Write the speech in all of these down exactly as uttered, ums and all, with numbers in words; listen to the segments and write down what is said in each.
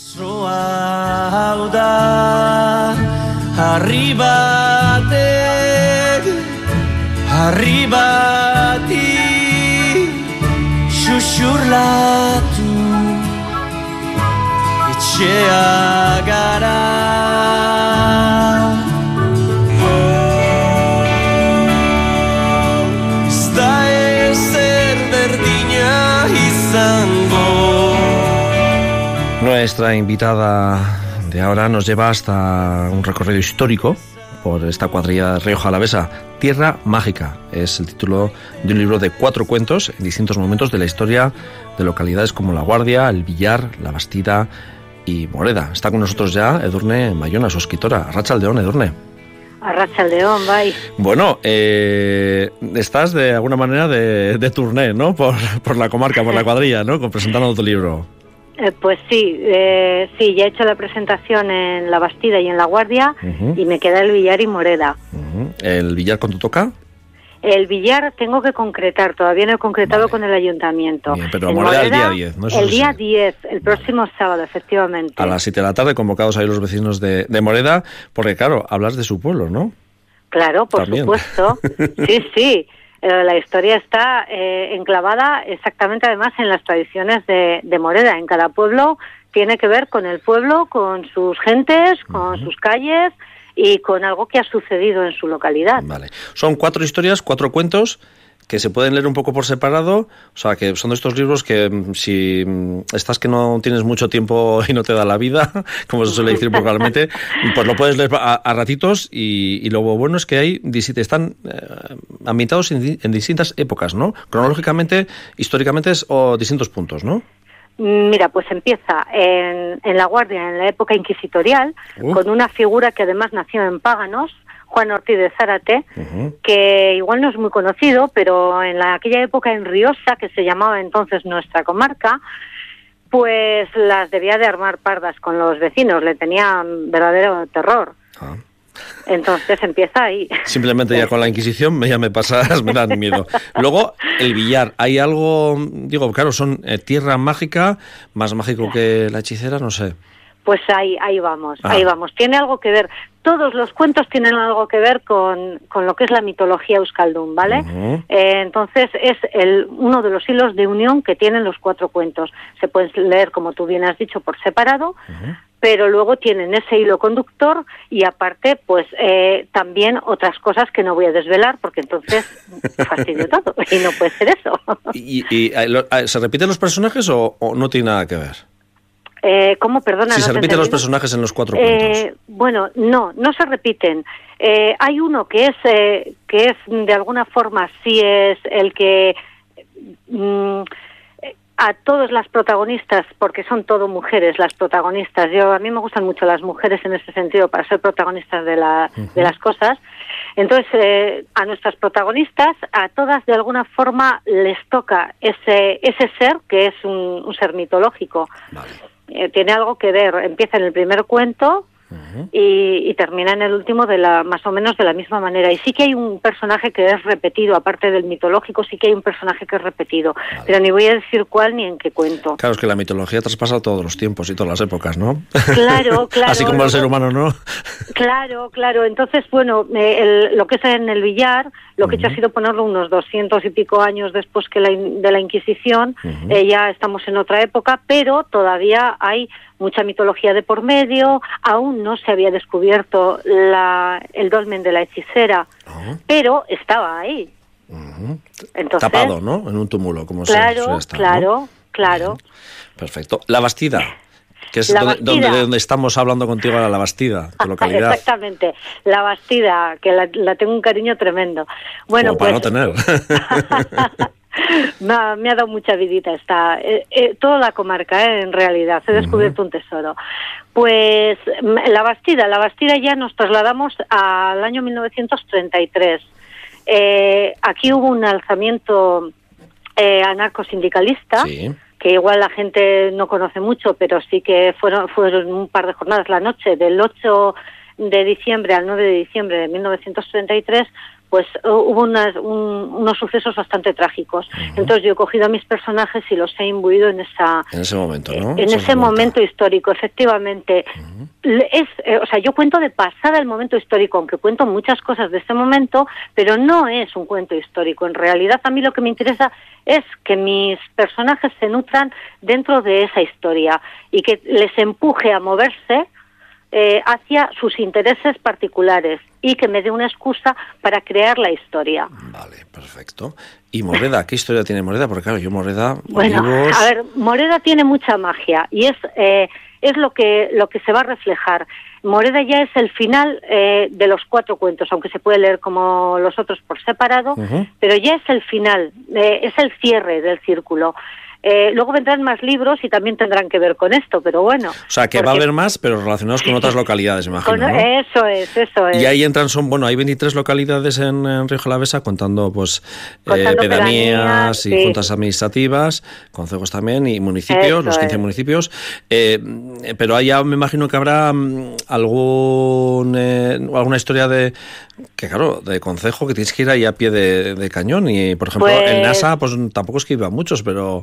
Arribate, arribati, sussurratu, etxea gara. Ez da ezer berdina izango. Nuestra invitada de ahora nos lleva hasta un recorrido histórico por esta cuadrilla de Rioja Alavesa. Tierra Mágica es el título de un libro de cuatro cuentos en distintos momentos de la historia de localidades como La Guardia, El Villar, La Bastida y Moreda. Está con nosotros ya Edurne Mayona, su escritora. Arratsaldeon, Edurne. Arratsaldeon, bye. Bueno, eh, estás de alguna manera de, de turné, ¿no? Por, por la comarca, por la cuadrilla, ¿no? Presentando tu libro. Eh, pues sí, eh, sí, ya he hecho la presentación en La Bastida y en La Guardia, uh-huh. y me queda El Villar y Moreda. Uh-huh. ¿El Villar cuánto toca? El Villar tengo que concretar, todavía no he concretado vale. con el ayuntamiento. Bien, pero Moreda, Moreda el día diez, ¿no? Eso el sí. día diez, el próximo vale. sábado, efectivamente. A las siete de la tarde, convocados ahí los vecinos de, de Moreda, porque claro, hablas de su pueblo, ¿no? Claro, por También. supuesto. Sí, sí. La historia está eh, enclavada exactamente además en las tradiciones de, de Moreda. En cada pueblo tiene que ver con el pueblo, con sus gentes, con uh-huh. sus calles y con algo que ha sucedido en su localidad. Vale. Son cuatro historias, cuatro cuentos que se pueden leer un poco por separado, o sea, que son de estos libros que si estás que no tienes mucho tiempo y no te da la vida, como se suele decir probablemente, pues lo puedes leer a, a ratitos y, y lo bueno es que hay, están eh, ambientados en, en distintas épocas, ¿no? Cronológicamente, históricamente, es, o distintos puntos, ¿no? Mira, pues empieza en, en La Guardia, en la época inquisitorial, uh. con una figura que además nació en Páganos, Juan Ortiz de Zárate, uh-huh. que igual no es muy conocido, pero en la, aquella época en Riosa, que se llamaba entonces nuestra comarca, pues las debía de armar pardas con los vecinos, le tenían verdadero terror. Ah. Entonces empieza ahí. Simplemente ya con la Inquisición ya me pasas, me dan miedo. Luego, El Villar, hay algo, digo, claro, son eh, tierra mágica, más mágico que la hechicera, no sé. Pues ahí, ahí vamos, ah. ahí vamos. Tiene algo que ver, todos los cuentos tienen algo que ver con, con lo que es la mitología euskaldun, ¿vale? Uh-huh. Eh, entonces es el uno de los hilos de unión que tienen los cuatro cuentos. Se pueden leer, como tú bien has dicho, por separado, uh-huh. pero luego tienen ese hilo conductor y aparte, pues eh, también otras cosas que no voy a desvelar porque entonces fastidio todo y no puede ser eso. ¿Y, y, y se repiten los personajes o, o no tiene nada que ver? Eh, ¿Cómo? Perdona. Si no se repiten los personajes en los cuatro cuentos. Eh, bueno, no, no se repiten. Eh, hay uno que es, eh, que es de alguna forma sí es el que mm, a todas las protagonistas, porque son todo mujeres las protagonistas. Yo a mí me gustan mucho las mujeres en ese sentido para ser protagonistas de la uh-huh. de las cosas. Entonces eh, a nuestras protagonistas, a todas de alguna forma les toca ese ese ser que es un, un ser mitológico. Vale. Eh, tiene algo que ver, empieza en el primer cuento uh-huh. y, y termina en el último de la más o menos de la misma manera. Y sí que hay un personaje que es repetido, aparte del mitológico, sí que hay un personaje que es repetido, vale. pero ni voy a decir cuál ni en qué cuento. Claro, es que la mitología traspasa todos los tiempos y todas las épocas, ¿no? Claro, claro. Así como el ser humano, ¿no? Claro, claro. Entonces, bueno, eh, el, lo que es en el Villar, lo que uh-huh. he hecho ha sido ponerlo unos doscientos y pico años después que la, de la Inquisición. Uh-huh. Eh, ya estamos en otra época, pero todavía hay mucha mitología de por medio. Aún no se había descubierto la, el dolmen de la hechicera, uh-huh. pero estaba ahí. Uh-huh. Entonces, tapado, ¿no? En un túmulo, como claro, se estar, claro, ¿no? claro. Bien. Perfecto. La Bastida. Que es la donde, Bastida. Donde, donde estamos hablando contigo ahora, La Bastida, tu localidad. Exactamente, La Bastida, que la, la tengo un cariño tremendo. Bueno, Como para pues, no tener. me, ha, me ha dado mucha vidita esta, eh, eh, toda la comarca, eh, en realidad, he descubierto uh-huh. un tesoro. Pues La Bastida, La Bastida ya nos trasladamos al año mil novecientos treinta y tres. Eh, aquí hubo un alzamiento eh, anarcosindicalista. Sí. Que igual la gente no conoce mucho, pero sí que fueron fueron un par de jornadas la noche del ocho de diciembre al nueve de diciembre de mil novecientos treinta y tres, pues hubo unas, un, unos sucesos bastante trágicos. Uh-huh. Entonces yo he cogido a mis personajes y los he imbuido en esa en ese momento, ¿no? En Eso ese momento histórico, efectivamente. Uh-huh. Es, eh, o sea, yo cuento de pasada el momento histórico, aunque cuento muchas cosas de este momento, pero no es un cuento histórico. En realidad, a mí lo que me interesa es que mis personajes se nutran dentro de esa historia y que les empuje a moverse eh, hacia sus intereses particulares y que me dé una excusa para crear la historia. Vale, perfecto. ¿Y Moreda? ¿Qué historia tiene Moreda? Porque claro, yo Moreda... Bueno, libros... a ver, Moreda tiene mucha magia y es eh, es lo que lo que se va a reflejar. Moreda ya es el final eh, de los cuatro cuentos, aunque se puede leer como los otros por separado, uh-huh. pero ya es el final, eh, es el cierre del círculo. Eh, luego vendrán más libros y también tendrán que ver con esto, pero bueno. O sea, que porque... va a haber más, pero relacionados con otras localidades, imagino, con... ¿no? Eso es, eso es. Y ahí entran, son, bueno, hay veintitrés localidades en, en Rioja Alavesa, contando, pues, contando eh, pedanías y sí. juntas administrativas, concejos también y municipios, eso los quince es. municipios. Eh, pero allá me imagino que habrá algún eh, alguna historia de, que claro, de concejo que tienes que ir ahí a pie de, de cañón. Y, por ejemplo, pues... en NASA, pues tampoco es que iba muchos, pero...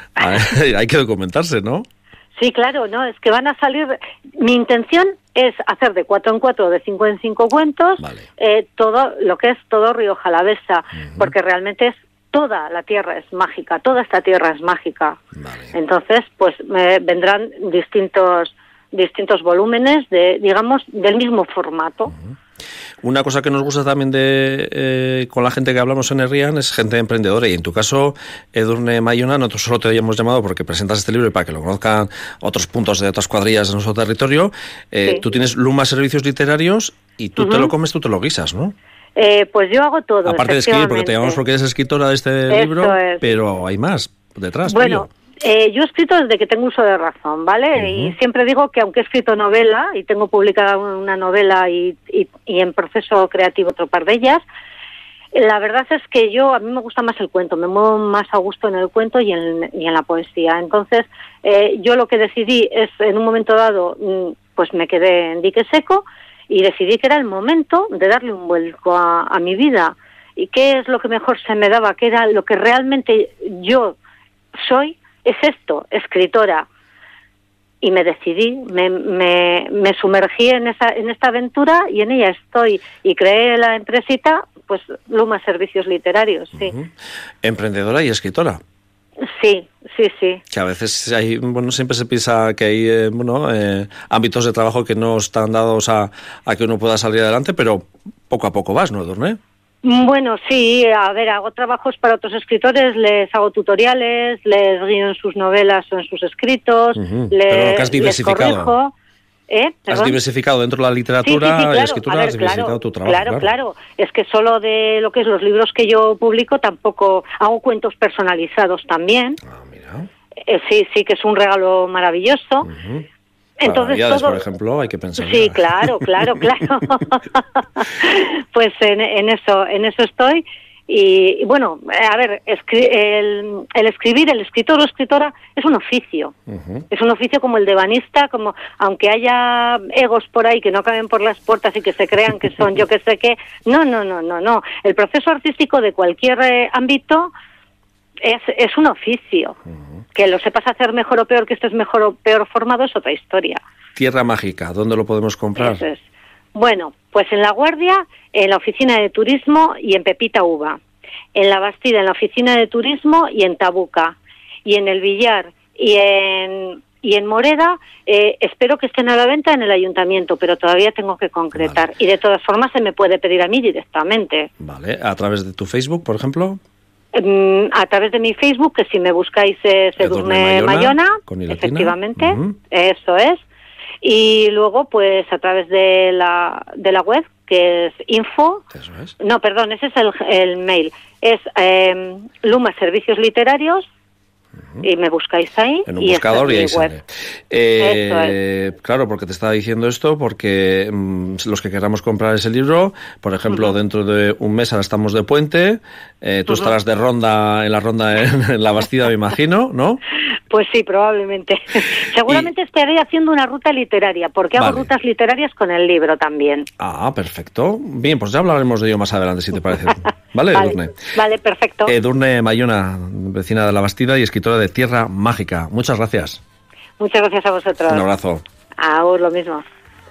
hay que documentarse, ¿no? Sí, claro, no, es que van a salir... Mi intención es hacer de cuatro en cuatro, de cinco en cinco cuentos, vale. eh, todo lo que es todo Rioja Alavesa, uh-huh. porque realmente es toda la tierra es mágica, toda esta tierra es mágica. Vale. Entonces, pues me vendrán distintos distintos volúmenes de, digamos, del mismo formato. Uh-huh. Una cosa que nos gusta también de eh, con la gente que hablamos en Herrián es gente emprendedora, y en tu caso, Edurne Mayona, nosotros solo te habíamos llamado porque presentas este libro y para que lo conozcan otros puntos de otras cuadrillas de nuestro territorio. Eh, sí. Tú tienes Luma Servicios Literarios y tú uh-huh. te lo comes, tú te lo guisas, ¿no? Eh, pues yo hago todo. Aparte de escribir, porque te llamamos porque eres escritora de este Esto libro, es. Pero hay más detrás. Bueno. Tío. Eh, yo he escrito desde que tengo uso de razón, ¿vale? Uh-huh. Y siempre digo que aunque he escrito novela, y tengo publicada una novela y, y, y en proceso creativo otro par de ellas, la verdad es que yo, a mí me gusta más el cuento, me muevo más a gusto en el cuento y en, y en la poesía. Entonces, eh, yo lo que decidí es, en un momento dado, pues me quedé en dique seco y decidí que era el momento de darle un vuelco a, a mi vida. ¿Y qué es lo que mejor se me daba? ¿Qué era lo que realmente yo soy? Es esto, escritora. Y me decidí, me, me, me sumergí en esa en esta aventura y en ella estoy. Y creé la empresita, pues Luma Servicios Literarios, sí. Uh-huh. Emprendedora y escritora. Sí, sí, sí. Que a veces hay, bueno, siempre se piensa que hay, eh, bueno, eh, ámbitos de trabajo que no están dados a, a que uno pueda salir adelante, pero poco a poco vas, ¿no, Edurne? Bueno, sí, a ver, hago trabajos para otros escritores, les hago tutoriales, les guío en sus novelas o en sus escritos, uh-huh. les, Pero que has diversificado. les corrijo. ¿Eh? Has diversificado dentro de la literatura sí, sí, sí, claro. y escritura, ver, has diversificado claro, tu trabajo. Claro, claro, claro. Es que solo de lo que es los libros que yo publico tampoco hago cuentos personalizados también. Ah, mira. Eh, sí, sí, que es un regalo maravilloso. Uh-huh. Entonces, todo... por ejemplo, hay que pensar. Sí, claro, claro, claro. Pues en, en eso, en eso estoy. Y, y bueno, a ver, escri- el, el escribir, el escritor o escritora es un oficio. Uh-huh. Es un oficio como el de banista, como aunque haya egos por ahí que no caben por las puertas y que se crean que son yo que sé qué. No, no, no, no, no. El proceso artístico de cualquier eh, ámbito es, es un oficio. Uh-huh. Que lo sepas hacer mejor o peor, que estés mejor o peor formado, es otra historia. Tierra Mágica, ¿dónde lo podemos comprar? Eso es. Bueno, pues en La Guardia, en la oficina de turismo y en Pepita Uva. En La Bastida, en la oficina de turismo y en Tabuca. Y en El Villar y en, y en Moreda, eh, espero que estén a la venta en el ayuntamiento, pero todavía tengo que concretar. Vale. Y de todas formas se me puede pedir a mí directamente. Vale, ¿a través de tu Facebook, por ejemplo? A través de mi Facebook, que si me buscáis es Edurne Mayona, efectivamente, uh-huh. Eso es. Y luego, pues a través de la de la web, que es info... Eso es. No, perdón, ese es el, el mail. Es eh, Luma Servicios Literarios, Y me buscáis ahí. En un y buscador y ahí web. sale. Eh, claro, porque te estaba diciendo esto, porque mmm, los que queramos comprar ese libro, por ejemplo, uh-huh. dentro de un mes ahora estamos de puente, eh, tú uh-huh. estarás de ronda en la ronda en, en la Bastida, me imagino, ¿no? Pues sí, probablemente. Seguramente y... estaré haciendo una ruta literaria, porque hago vale. rutas literarias con el libro también. Ah, perfecto. Bien, pues ya hablaremos de ello más adelante, si te parece. ¿Vale, vale, Edurne? Vale, perfecto. Edurne Mayona, vecina de la Bastida y escritora de Tierra Mágica. Muchas gracias. Muchas gracias a vosotros. Un abrazo. Aún lo mismo.